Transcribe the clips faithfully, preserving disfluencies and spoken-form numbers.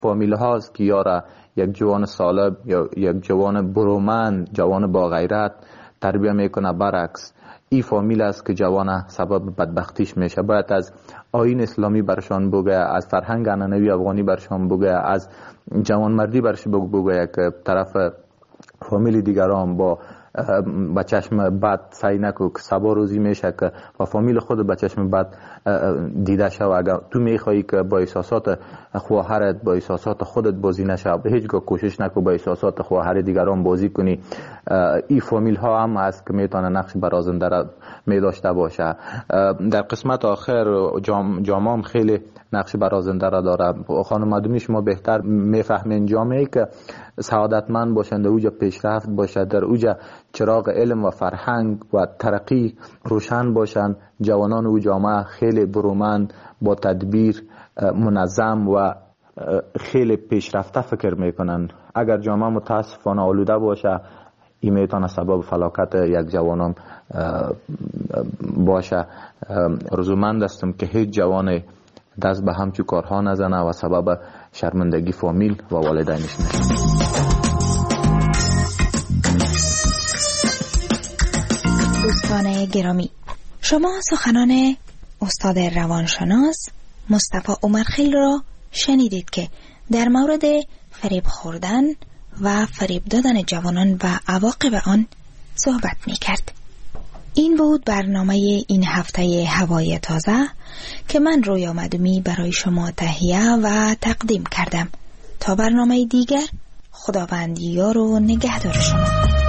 فامیل هاست که یارا یک جوان سالب یا یک جوان برومند، جوان با غیرت تربیت میکنه. برعکس این فامیل است که جوان سبب بدبختیش میشه. باید از آیین اسلامی برشان بگه، از فرهنگ عنعنوی افغانی برشان بگه، از جوان مردی برش بگه که طرف فامیل دیگران با با چشم بد سعی نکو که سبا روزی میشه که با فامیل خود با چشم بد دیده شو. اگر تو میخوایی که با احساسات خواهرت با احساسات خودت بازی نشه، به هیچگاه کوشش نکو با احساسات خواهر دیگران بازی کنی. این فامیل ها هم هست که میتونه نقش برازنده را می داشته باشه. در قسمت آخر جام جامعه خیلی نقش برازنده را داره. خانم ادمی شما بهتر میفهمین جامعه که سعادتمند باشند، اوجا پیشرفت باشه، در اوجا چراغ علم و فرهنگ و ترقی روشن باشند، جوانان او جامعه خیلی برومند، با تدبیر، منظم و خیلی پیشرفته فکر میکنن. اگر جامعه متاسفانه آلوده باشه، این میتونه سبب فلاکت یک جوانان باشه. رزومند هستم که هیچ جوان دست به همچو کارها نزنه و سبب شرمندگی فامیل و والدینش نشه. دوستان گرامی، شما سخنان استاد روانشناس مصطفی عمرخیل را شنیدید که در مورد فریب خوردن و فریب دادن جوانان و عواقب آن صحبت می کرد. این بود برنامه این هفته هوای تازه که من رویا مدومی برای شما تهیه و تقدیم کردم. تا برنامه دیگر، خداوند یار و نگهدار شما.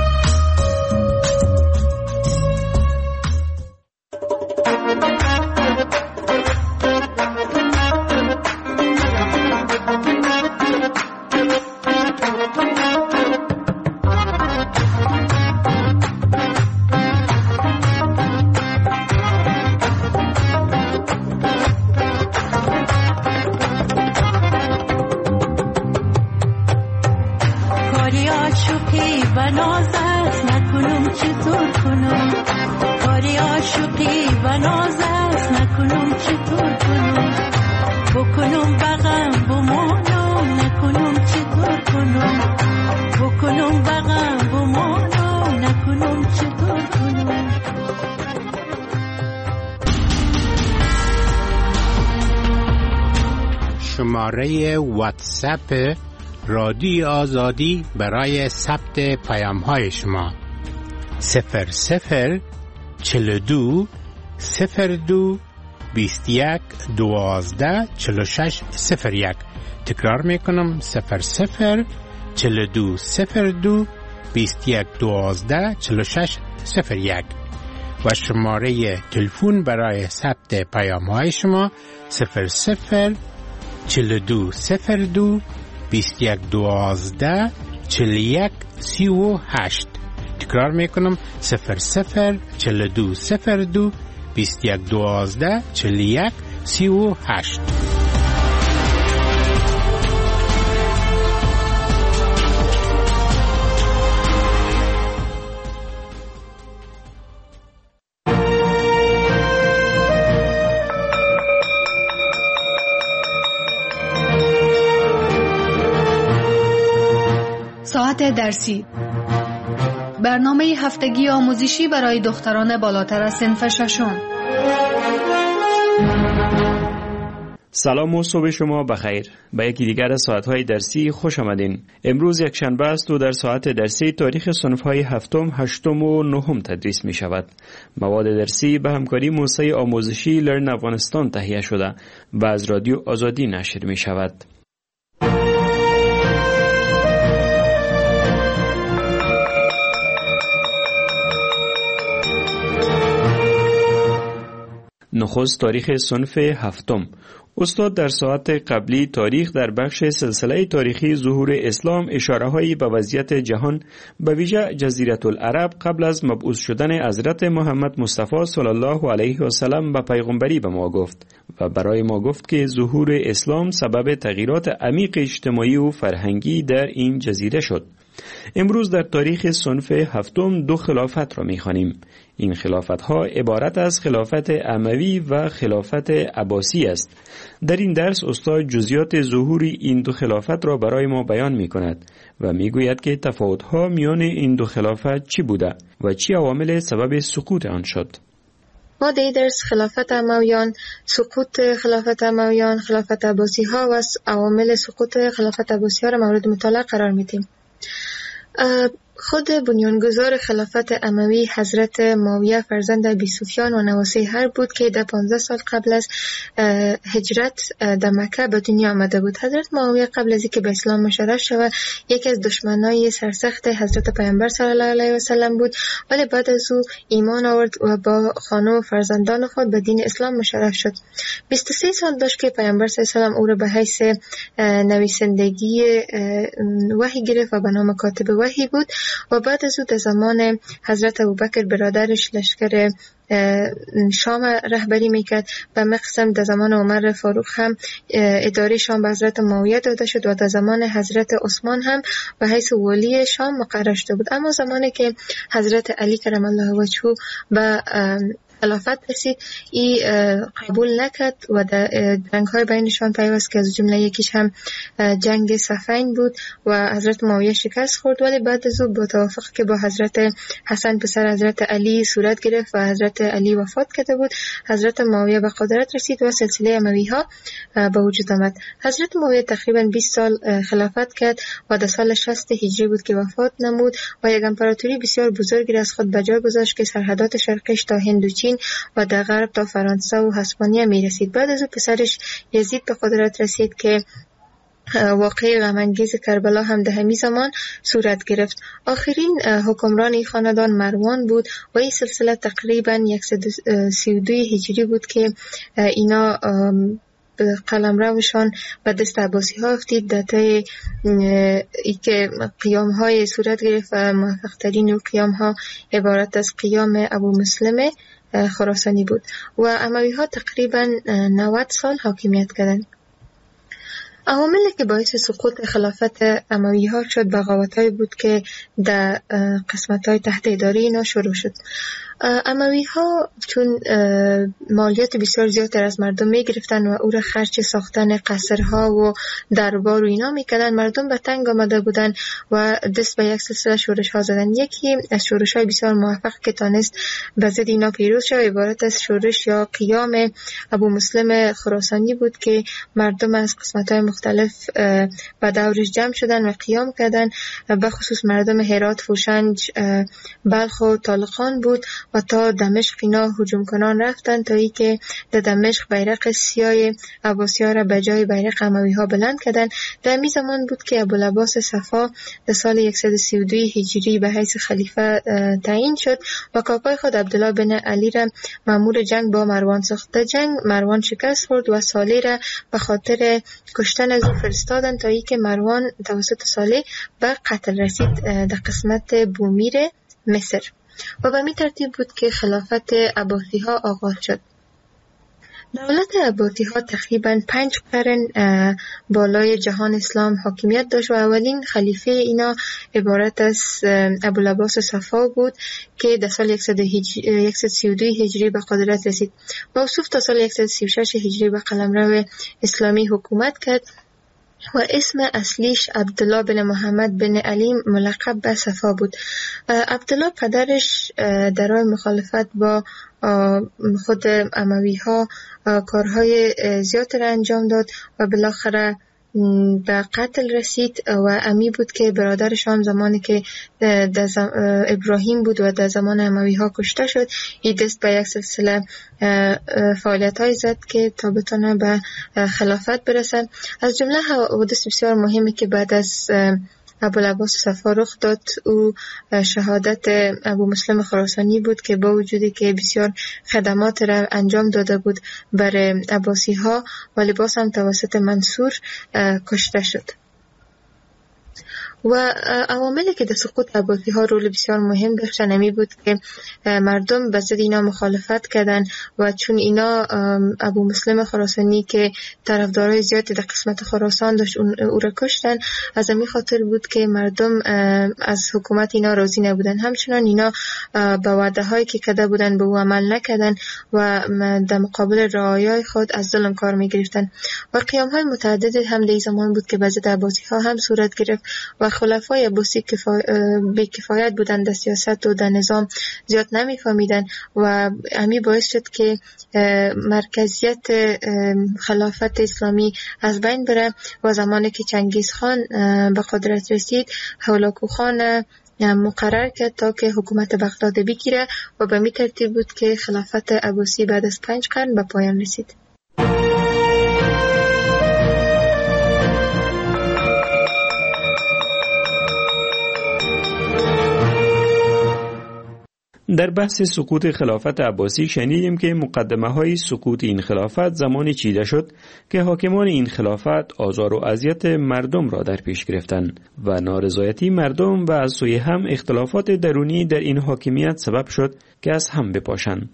شماره واتساپ رادیو آزادی برای ثبت پیام های شما صفر صفر چل دو صفر دو بیست یک دوازده چل و شش صفر یک. تکرار میکنم صفر صفر چل دو صفر دو بیست یک دوازده چل و شش صفر یک و شماره تلفن برای ثبت پیام های شما صفر صفر چل دو صفر دو بیست یک دوازده چل یک سی و هشت. تکرار میکنم صفر صفر چل دو صفر دو بیست یک دوازده چل یک سی و هشت. ساعت درسی، برنامه هفتگی آموزشی برای دختران بالاتر از صنف ششم. سلام و صبح شما بخیر. به یکی دیگر از ساعت‌های درسی خوش آمدین. امروز یک شنبه است و در ساعت درسی تاریخ صنف‌های هفتم، هشتم و نهم تدریس می شود. مواد درسی به همکاری موسسه آموزشی لرن افغانستان تهیه شده و از رادیو آزادی نشر می شود. نخست تاریخ صنف هفتم. استاد در ساعت قبلی تاریخ در بخش سلسله تاریخی ظهور اسلام اشاره‌هایی به وضعیت جهان به ویژه جزیره العرب قبل از مبعوث شدن حضرت محمد مصطفی صلی الله علیه و سلم به پیغمبری به ما گفت و برای ما گفت که ظهور اسلام سبب تغییرات عمیق اجتماعی و فرهنگی در این جزیره شد. امروز در تاریخ صنف هفتم دو خلافت را می‌خوانیم. این خلافت‌ها عبارت از خلافت اموی و خلافت عباسی است. در این درس استاد جزئیات ظهور این دو خلافت را برای ما بیان می‌کند و می‌گوید که تفاوت‌ها میان این دو خلافت چی بوده و چی عوامل سبب سقوط آن شد. ما در درس خلافت امویان، سقوط خلافت امویان، خلافت عباسی ها و عوامل سقوط خلافت عباسی ها را مورد مطالعه قرار میدیم. خود بنیانگذار خلافت اموی حضرت معاویه فرزند ابی سفیان و نواسه حرب بود که در پانزده سال قبل از هجرت در مکه به دنیا آمده بود. حضرت معاویه قبل از اینکه به اسلام مشرف شود یکی از دشمنای سرسخت حضرت پیامبر صلی الله علیه و سلم بود، ولی بعد از او ایمان آورد و با خانم و فرزندان خود به دین اسلام مشرف شد. بیست و سه سال داشت که پیامبر صلی الله علیه و سلم او را به حیث نویسندگی وحی گرفت و به نام کاتب وحی بود و بعد از او در زمان حضرت ابوبکر برادرش لشکر شام رهبری میکرد. به مقسم در زمان عمر فاروق هم اداره شام به حضرت معاویه داده شد و در زمان حضرت عثمان هم به حیث ولی شام مقرر شده بود. اما زمانی که حضرت علی کرم الله وجهه به خلافت رسید ای قبول نکرد و در جنگ های بینشان پیوست که از جمله یکیش هم جنگ صفین بود و حضرت معاویه شکست خورد، ولی بعد از او با توافق که با حضرت حسن پسر حضرت علی صورت گرفت و حضرت علی وفات کرده بود، حضرت معاویه به قدرت رسید و سلسله اموی ها به وجود آمد. حضرت معاویه تقریبا بیست سال خلافت کرد و در سال شصت هجری بود که وفات نمود و یک امپراتوری بسیار بزرگی از خود به جا گذاشت که سرحدات شرقیش تا هند و چین و در غرب تا فرانسه و هسپانیا می رسید. بعد از او پسرش یزید به قدرت رسید که واقعه غم‌انگیز کربلا هم در همین زمان صورت گرفت. آخرین حکمران این خاندان مروان بود و این سلسله تقریبا صد و سی و دو هجری بود که اینا قلمروشان به دست عباسی ها افتید. در طی ای که قیام های صورت گرفت و موفق ترین قیام ها عبارت از قیام ابو مسلم خراسانی بود و اموی ها تقریبا نود سال حاکمیت کردند. عواملی که باعث سقوط خلافت اموی ها شد بغاوت‌هایی بود که در قسمت‌های تحت اداره اینا شروع شد. اموی ها چون مالیات بسیار زیادتر از مردم می گرفتن و او را خرج ساختن قصرها و دربار و اینا می کردن، مردم به تنگ آمده بودن و دست به یک سلسله شورش ها زدن. یکی از شورش های بسیار موفق که تانست به ضد اینا پیروز شد عبارت از شورش یا قیام ابو مسلم خراسانی بود که مردم از قسمت های مختلف به دورش جمع شدن و قیام کردن، به خصوص مردم هرات، فوشنج، بلخ و طالقان بود و تا دمشق اینا هجوم کنان رفتن تا ای که در دمشق بیرق سیاه عباسی ها را به جای بیرق اموی ها بلند کردن. در می زمان بود که ابوالعباس صفا در سال صد و سی و دو هجری به حیث خلیفه تعیین شد و کاکای خود عبدالله بن علی را مأمور جنگ با مروان ساخت. در جنگ مروان شکست خورد و صالح را به خاطر کشتن از او فرستادن تا ای که مروان توسط صالح به قتل رسید در قسمت بومیر مصر و به می ترتیب بود که خلافت عباسی ها آغاز شد. دولت عباسی ها تقریبا پنج قرن بالای جهان اسلام حاکمیت داشت و اولین خلیفه اینا عبارت از ابوالعباس صفا بود که در سال صد و سی و دو هجری به قدرت رسید. موصوف تا سال صد و سی و شش هجری به قلمرو اسلامی حکومت کرد و اسم اصلیش عبدالله بن محمد بن علی ملقب به صفا بود. عبدالله پدرش در راه مخالفت با خود اموی ها کارهای زیاد را انجام داد و بالاخره به قتل رسید و امی بود که برادرش هم زمانی که در ابراهیم بود و در زمان اموی ها کشته شد این دست به یک سلسله فعالیت های زد که تا بتونه به خلافت برسن. از جمله حوادث بسیار مهمی که بعد از ابوالعباس صفا رخ داد او شهادت ابو مسلم خراسانی بود که با وجودی که بسیار خدمات را انجام داده بود بر عباسی ها ولی باز هم توسط منصور کشته شد. و عواملی که در سقوط عباسی ها رول بسیار مهم داشتن همی بود که مردم به ضد اینا مخالفت کردن و چون اینا ابو مسلم خراسانی که طرفدارای زیادی در قسمت خراسان داشت او را کشتن، از همین خاطر بود که مردم از حکومت اینا راضی نبودن. همچنان اینا به وعده هایی که کرده بودن به او عمل نکردن و در مقابل رعایای خود از ظلم کار می گرفتن و قیام های متعدد هم در زمان بود که به ضد عباسی ها هم صورت گرفت و خلفای عباسی کفا... بی کفایت بودن در سیاست و در نظام، زیاد نمی فهمیدن و همین باعث شد که مرکزیت خلافت اسلامی از بین بره و زمانی که چنگیز خان به قدرت رسید، هولاکو خان مقرر کرد تا که حکومت بغداد بگیره و به می ترتیب بود که خلافت عباسی بعد از پنج قرن به پایان رسید. در بحث سقوط خلافت عباسی شنیدیم که مقدمه های سقوط این خلافت زمانی چیده شد که حاکمان این خلافت آزار و اذیت مردم را در پیش گرفتند و نارضایتی مردم و از سوی هم اختلافات درونی در این حاکمیت سبب شد که از هم بپاشند.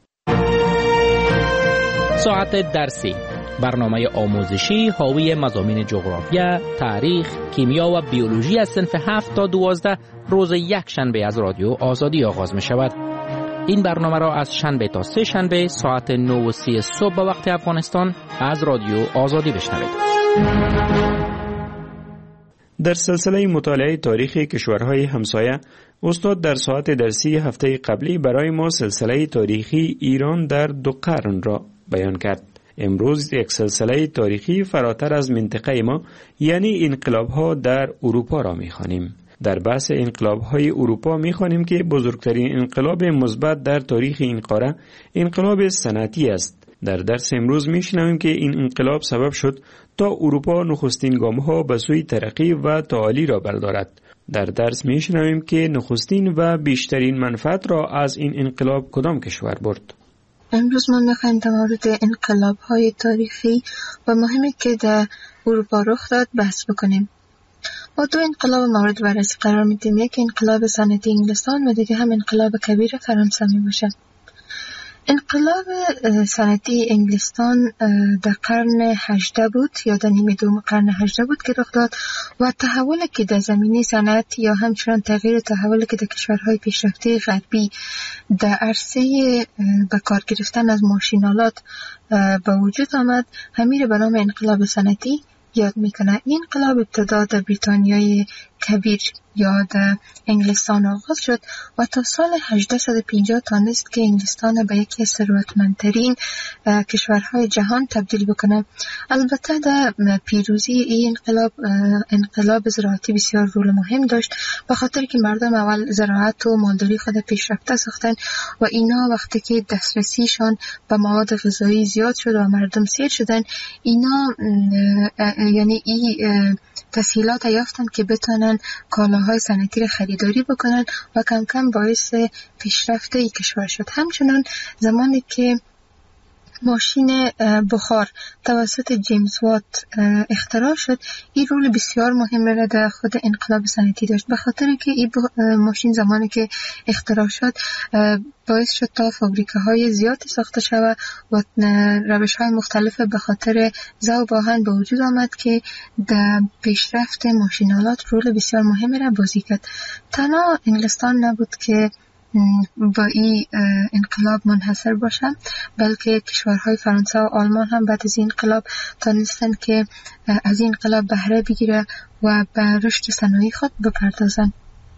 ساعت درسی، برنامه آموزشی حاوی مضامین جغرافیا، تاریخ، کیمیا و بیولوژی از صنف هفت تا دوازده روز یک شنبه از رادیو آزادی آغاز می شود. این برنامه را از شنبه تا سه شنبه ساعت نه و سی صبح به وقت افغانستان از رادیو آزادی بشنوید. در سلسله مطالعه تاریخ کشورهای همسایه، استاد در ساعت درسی هفته قبلی برای ما سلسله تاریخی ایران در دو قرن را بیان کرد. امروز یک سلسله تاریخی فراتر از منطقه ما، یعنی انقلاب‌ها در اروپا را می‌خوانیم. در بحث انقلاب‌های اروپا می‌خوانیم که بزرگترین انقلاب مثبت در تاریخ این قاره انقلاب صنعتی است. در درس امروز می‌شنویم که این انقلاب سبب شد تا اروپا نخستین گام‌ها به سوی ترقی و تعالی را بردارد. در درس می‌شنویم که نخستین و بیشترین منفعت را از این انقلاب کدام کشور برد. امروز ما میخوایم در مورد انقلاب‌های تاریخی و مهمی که در اروپا رخ داد بحث بکنیم. ما دو انقلاب مورد بررسی قرار میدیم، یک انقلاب صنعتی انگلستان و دیگه هم انقلاب کبیر فرانسه می باشه. انقلاب صنعتی انگلستان در قرن هجدهم بود یا در نیمه دوم قرن هجدهم بود که رخ داد و تحولی که در زمینه صنعت یا همچنان تغییر تحولی که در کشورهای پیشرفته غربی در عرصه به کار گرفتن از ماشینالات به وجود آمد، همین به نام انقلاب صنعتی یاد میکنه. این انقلاب ابتدا در بریتانیای کبیر یا در انگلستان آغاز شد و تا سال هجده و پنجاه تانست که انگلستان به یکی از ثروتمندترین کشورهای جهان تبدیل بکنه. البته در پیروزی این انقلاب انقلاب زراعتی بسیار رول مهم داشت، به خاطر که مردم اول زراعت و مالداری خود پیشرفته ساختن و اینا وقتی که دسترسیشان به مواد غذایی زیاد شد و مردم سیر شدن، اینا یعنی این تسهیلات یافتن که بتونن کالاهای صنعتی را خریداری بکنن و کم کم باعث پیشرفت این کشور شد. همچنان زمانی که ماشین بخار توسط جیمز وات اختراع شد، این رول بسیار مهم را در خود انقلاب صنعتی داشت، به خاطر که این ماشین زمانی که اختراع شد باعث شد تا فابریکه‌های زیادی ساخته شود و روش‌های مختلف به خاطر ذوب آهن به وجود آمد که در پیشرفت ماشین‌آلات رول بسیار مهم را بازی کرد. تنها انگلستان نبود که با این انقلاب منحصر باشه، بلکه کشورهای فرانسه و آلمان هم بعد از این انقلاب تانستن که از این انقلاب بهره بگیره و به رشد صنایع خود بپردازن.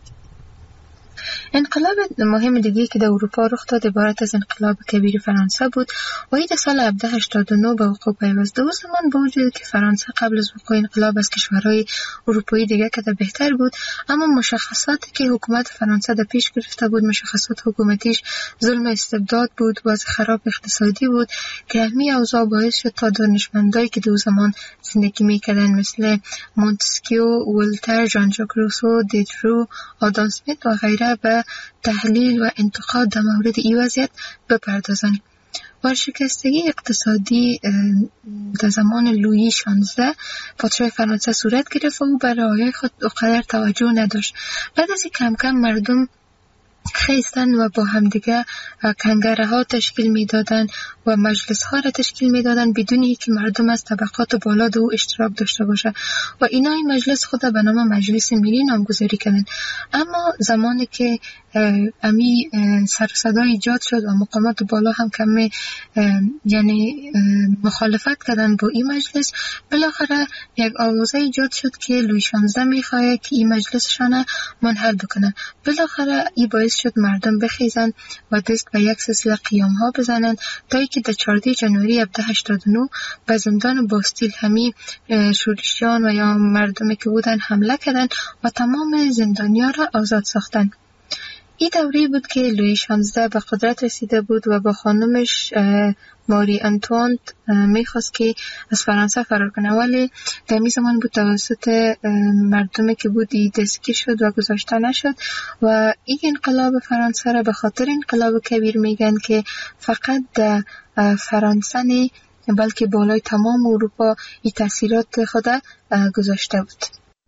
انقلاب مهم دیگه که در اروپا رخ داد عبارت از انقلاب کبیر فرانسه بود و این در سال هفده هشتاد و نه به وقوع پیوست. در زمان با وجود که فرانسه قبل از وقوع انقلاب از کشورهای اروپایی دیگه که در بهتر بود، اما مشخصاتی که حکومت فرانسه در پیش گرفته بود، مشخصات حکومتیش ظلم استبداد بود، وضع خراب اقتصادی بود که همین اوضاع باعث شد تا دانشمندایی که در زمان زندگی میکردن مثل مونتسکیو، ولتر، ژان ژاک روسو، دیدرو، آدام اسمیت و غیره به تحلیل و انتقاد در مورد این وضعیت بپردازند ورشکستگی اقتصادی در زمان لویی شانزده پادشاه فرانسه صورت گرفت و او به رعایای خود اونقدر توجه نداشت. بعد از کم کم مردم خیستن و با همدیگه کنگره ها تشکیل میدادن و مجلس ها را تشکیل میدادن بدون اینکه مردم از طبقات بالا دو اشتراک داشته باشه و اینا این مجلس خود به نام مجلس ملی نامگذاری کردن. اما زمانی که امی سر و صدا ایجاد شد و مقامات بالا هم کمی یعنی مخالفت کردن با این مجلس، بالاخره یک آوازه ایجاد شد که لویی شانزده میخواه که این مجلسشان منحل بکنن. بالاخره این باعث شد مردم بخیزن و دست به یک سلسله قیام ها بزنن تا اینکه در چهاردهم ژانویه هزار و هشتصد و هشتاد و نه به زندان باستیل همی شورشیان و یا مردمی که بودن حمله کردن و تمام زندانیان را آزاد ساختن. این دوره بود که لویی شانزده به قدرت رسیده بود و با خانمش ماری انتوانت میخواست که از فرانسه فرار کنه، ولی در می زمان بود توسط مردمی که بود دستگیر شد و گذاشته نشد و این انقلاب فرانسه را به خاطر انقلاب کبیر میگن که فقط در فرانسه نه بلکه بالای تمام اروپا این تاثیرات خود گذاشته بود.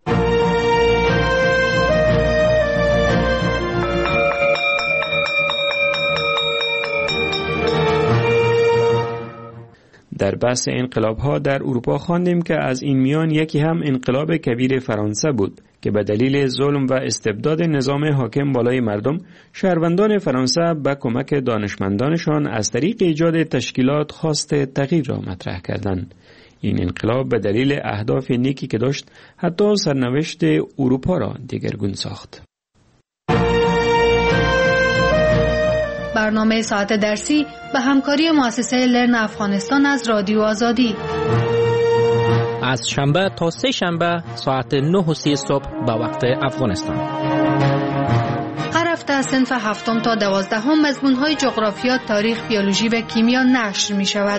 در بحث انقلاب ها در اروپا خواندیم که از این میان یکی هم انقلاب کبیر فرانسه بود که به دلیل ظلم و استبداد نظام حاکم بالای مردم، شهروندان فرانسه به کمک دانشمندانشان از طریق ایجاد تشکیلات خواست تغییر را مطرح کردند. این انقلاب به دلیل اهداف نیکی که داشت حتی سرنوشت اروپا را دیگرگون ساخت. برنامه ساعت درسی به همکاری مؤسسه لرن افغانستان از رادیو آزادی از شنبه تا سه شنبه ساعت نه و سی صبح به وقت افغانستان. هر هفته از صنف هفتم تا دوازدهم مضمون‌های جغرافیا، تاریخ، بیولوژی و کیمیا نشر می شود.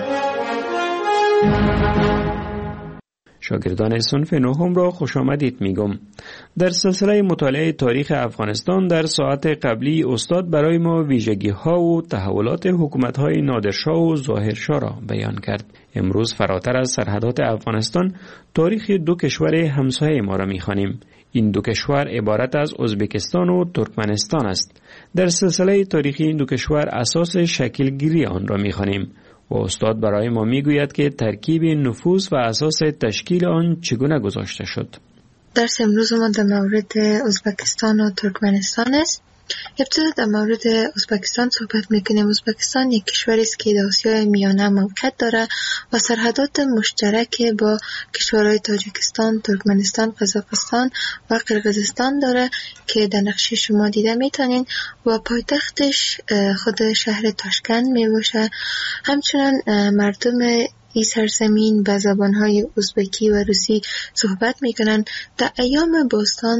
شاگردان صنف نهم را خوش آمدید میگم. در سلسله مطالعه تاریخ افغانستان در ساعت قبلی استاد برای ما ویژگی ها و تحولات حکومت های نادرشاه و ظاهرشاه را بیان کرد. امروز فراتر از سرحدات افغانستان تاریخ دو کشور همسایه ما را میخوانیم. این دو کشور عبارت از ازبکستان و ترکمنستان است. در سلسله تاریخی این دو کشور اساس شکل گیری آن را میخوانیم و استاد برای ما میگوید که ترکیب نفوس و اساس تشکیل آن چگونه گذاشته شد. درس امروز ما در مورد ازبکستان و ترکمنستان است. ابتدا در مورد ازبکستان صحبت میکنیم. ازبکستان یک کشوری است که در آسیای میانه موقعیت داره و سرحدات مشترک با کشورهای تاجیکستان، ترکمنستان، قزاقستان و قرقیزستان داره که در نقشه شما دیده میتونین و پایتختش خود شهر تاشکند میباشه. همچنان مردم این سرزمین به زبانهای ازبکی و روسی صحبت میکنن. در ایام باستان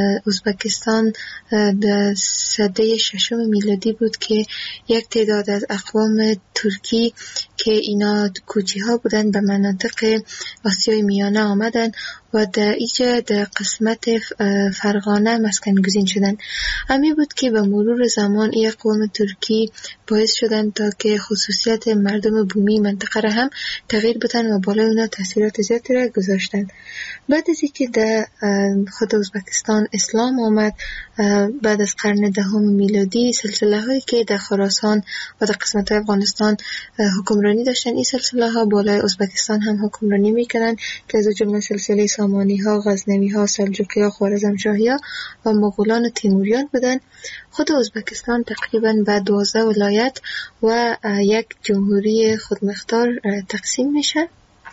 ازبکستان در سده ششم میلادی بود که یک تعداد از اقوام ترکی که اینا کوچی ها بودن به مناطق آسیای میانه آمدن و در اینجا در قسمت فرغانه مسکن گزین شدن. همین بود که به مرور زمان این اقوام ترکی باعث شدن تا که خصوصیت مردم بومی منطقه را هم تغییر بدن و بالای اونا تاثیرات زیادی را گذاشتن. بعد از اینکه در خود ازبکستان اسلام آمد بعد از قرن دهم میلادی، سلسله هایی که در خراسان و در قسمت افغانستان حکمرانی داشتن، این سلسله ها بالای ازبکستان هم حکمرانی میکنن که از جمله سلسله سامانی ها، غزنوی ها، سلجوقی ها، خوارزمشاهی ها و مغولان و تیموریان بودن. خود ازبکستان تقریبا به دوازده ولایت و یک جمهوری خودمختار تقسیم میشه.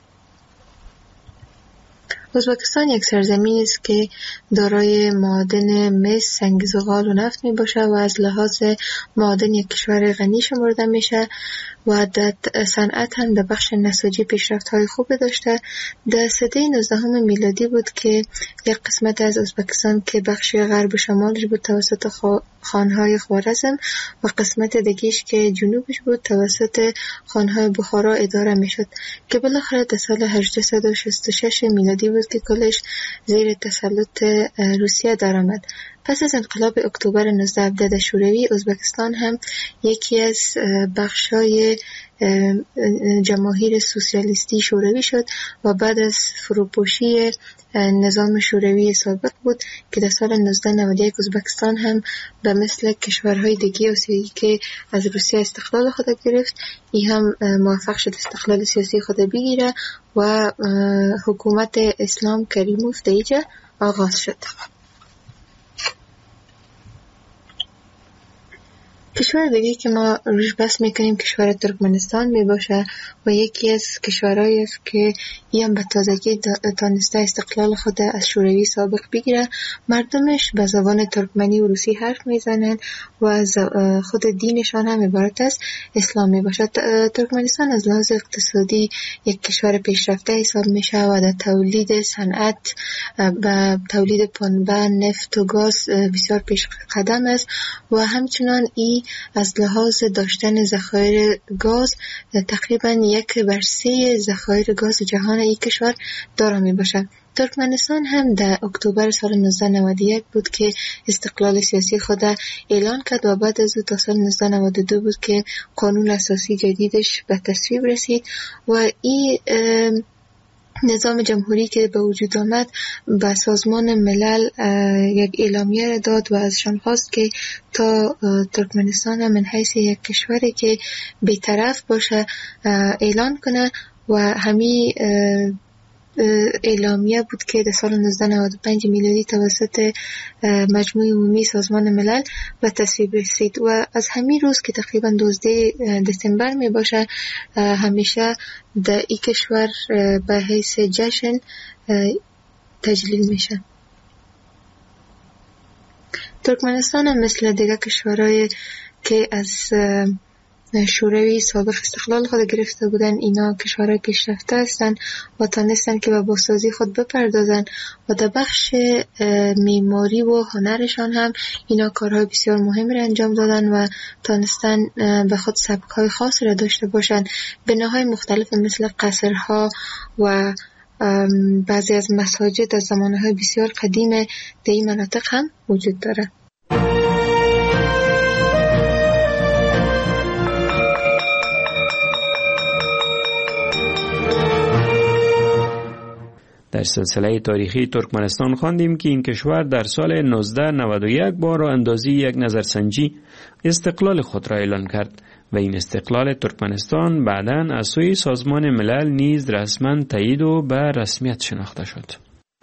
ازبکستان یک سرزمین است که دارای معادن مس، سنگ زغال و نفت می باشه و از لحاظ معادن یک کشور غنی شمرده میشه و در صنعت هم در بخش نساجی پیشرفت های خوب داشته. در سده نوزدهم میلادی بود که یک قسمت از ازبکستان که بخش غرب و شمالش بود توسط خانهای خوارزم و قسمت دیگه‌اش که جنوبش بود توسط خانهای بخارا اداره میشد که بالاخره در سال هجده و شصت و شش میلادی بود که کلش زیر تسلط روسیه درآمد. پس از انقلاب اکتبر نوزده هفده شوروی، ازبکستان هم یکی از بخشای جماهیر سوسیالیستی شوروی شد و بعد از فروپاشی نظام شوروی سابق بود که در سال نوزده نود و یک ازبکستان هم به مثل کشورهای دیگه آسیایی که از روسیه استقلال خود گرفت، این هم موفق شد استقلال سیاسی خود بگیره و حکومت اسلام کریموف در اینجا آغاز شد. کشور دیگه که ما روش بس میکنیم کشور ترکمنستان می باشه و یکی از کشورهایی است که این به تازگی تانسته استقلال خود از شوروی سابق بگیره. مردمش به زبان ترکمنی و روسی حرف میزنن و از خود دینشان هم عبارت از اسلام می باشه. ترکمنستان از لحاظ اقتصادی یک کشور پیشرفته حساب میشه و در تولید صنعت و تولید پنبه، نفت و گاز بسیار پیش قدم است و همچنان ای از لحاظ داشتن ذخایر گاز تقریبا یک بر سه ذخایر گاز جهان این کشور دارا می باشد. ترکمنستان هم در اکتبر سال نوزده نود و یک بود که استقلال سیاسی خود اعلان کرد و بعد از او تا سال نوزده نود و دو بود که قانون اساسی جدیدش به تصویب رسید و این نظام جمهوری که به وجود آمد به سازمان ملل یک اعلامیه داد و ازشان خواست که تا ترکمنستان من حیث یک کشوری که بی‌طرف باشه اعلان کنه و همین اعلامیه بود که در سال نوزده نود و پنج میلادی توسط مجموع عمومی سازمان ملل به تصویب رسید و از همین روز که تقریبا دوازده دسامبر می باشه همیشه در این کشور به حیث جشن تجلیل میشه. ترکمنستان هم مثل دیگر کشورهای که از شوروی سابق استقلال خود گرفته بودن، اینا کشورهای پیشرفته هستند و تانستن که به بازسازی خود بپردازن و در بخش معماری و هنرشان هم اینا کارهای بسیار مهمی را انجام دادن و تانستن به خود سبک‌های خاص را داشته باشند. بناهای مختلف مثل قصرها و بعضی از مساجد از زمانهای بسیار قدیم در این مناطق هم وجود داره. در سلسله تاریخی ترکمنستان خواندیم که این کشور در سال نوزده نود و یک با راه اندازی یک نظرسنجی استقلال خود را اعلان کرد و این استقلال ترکمنستان بعداً از سوی سازمان ملل نیز رسما تایید و به رسمیت شناخته شد.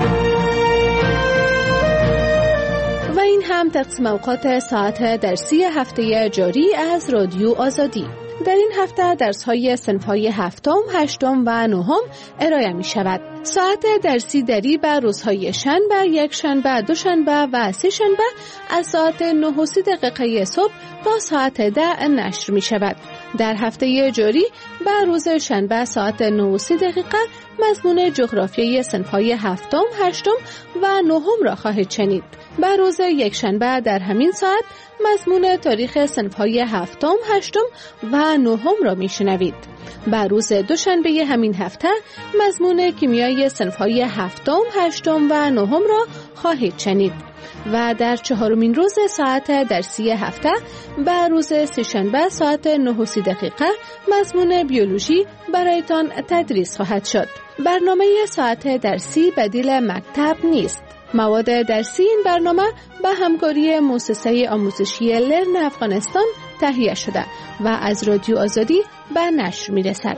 و این هم تقسیم اوقات ساعت درسی هفته جاری از رادیو آزادی. در این هفته درس‌های صنف‌های هفتم، هشتم و نهم ارائه می‌شود. ساعت درسی دری بر روزهای شنبه، یک شنبه، دو شنبه و سه شنبه از ساعت نه و سی دقیقه صبح تا ساعت ده نشر می‌شود. در هفته جاری بر روز شنبه ساعت نه و سی دقیقه مضمون جغرافیای صنف‌های هفتم، هشتم و نهم را خواهید شنید. بر روز یک شنبه در همین ساعت مضمون تاریخ صنف‌های هفتم، هشتم و نهم را میشنوید. بر روز دوشنبه همین هفته مضمون کیمیای صنف‌های هفتم، هشتم و نهم را خواهید شنید. و در چهارمین روز ساعت درسی هفته بر روز سه‌شنبه ساعت نه و سی دقیقه مضمون بیولوژی برایتان تدریس خواهد شد. برنامه ساعت درسی بدیل مکتب نیست. مواد درسی این برنامه به همکاری مؤسسه آموزشی لرن افغانستان تهیه شده و از رادیو آزادی به نشر می‌رسد.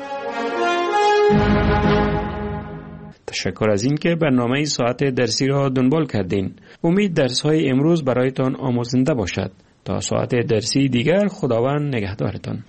تشکر از این که برنامه ساعت درسی را دنبال کردین. امید درس‌های امروز برایتان آموزنده باشد. تا ساعت درسی دیگر خداوند نگهدارتان.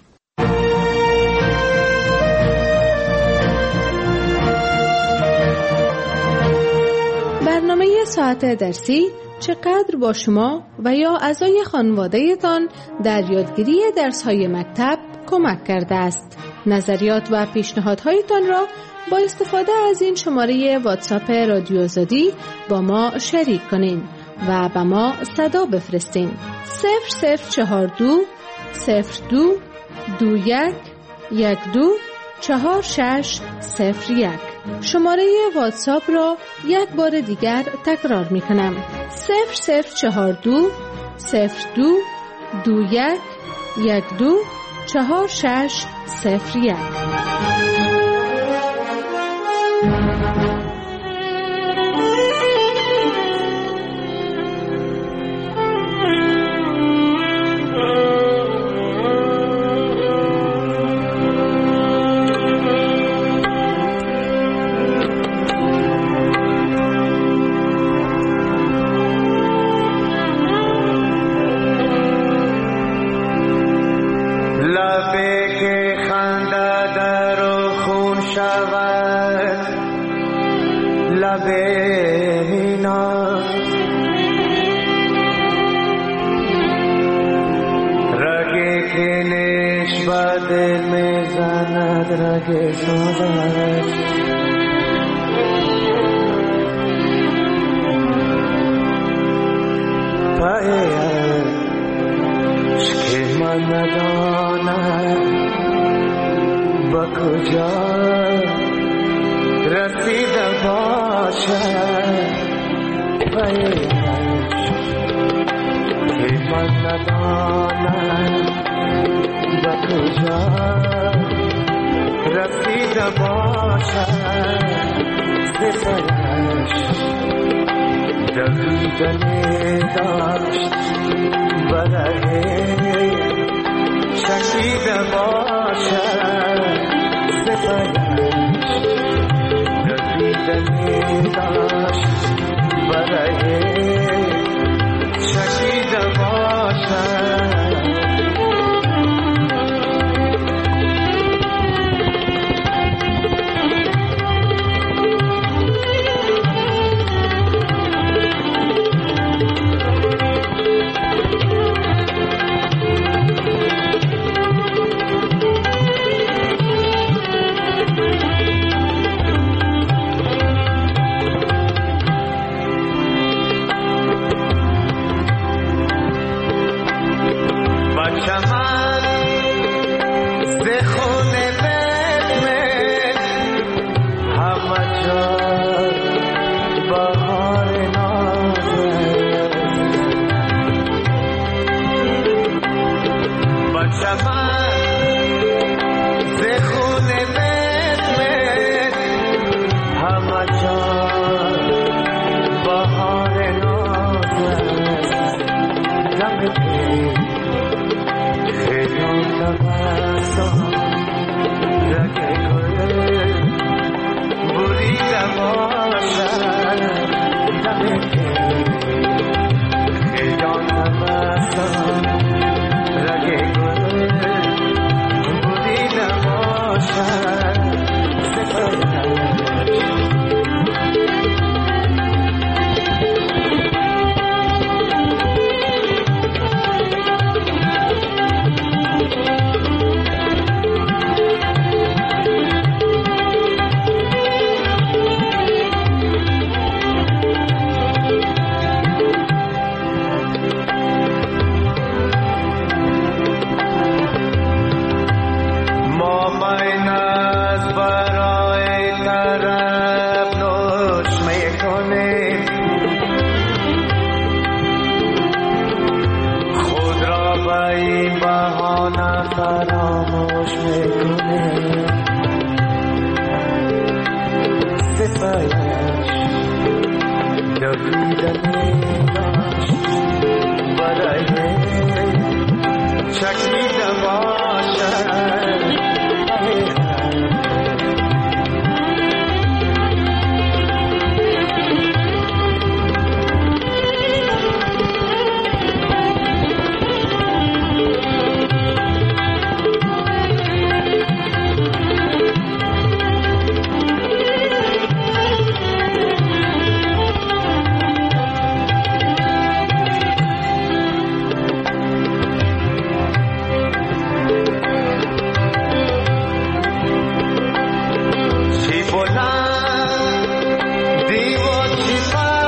برنامه ساعت درسی چقدر با شما و یا اعضای خانواده‌تان در یادگیری درس‌های مکتب کمک کرده است؟ نظریات و پیشنهادهایتان را با استفاده از این شماره واتساپ رادیو آزادی با ما شریک کنین و به ما صدا بفرستین. صفر صفر چهار دو صفر دو دو یک یک دو چهار شش صفر یک. شماره واتساپ را یک بار دیگر تکرار می کنم. صفر صفر چهار دو صفر دو دو یک یک دو چهار شش صفر یک.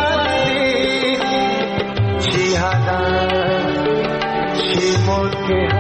के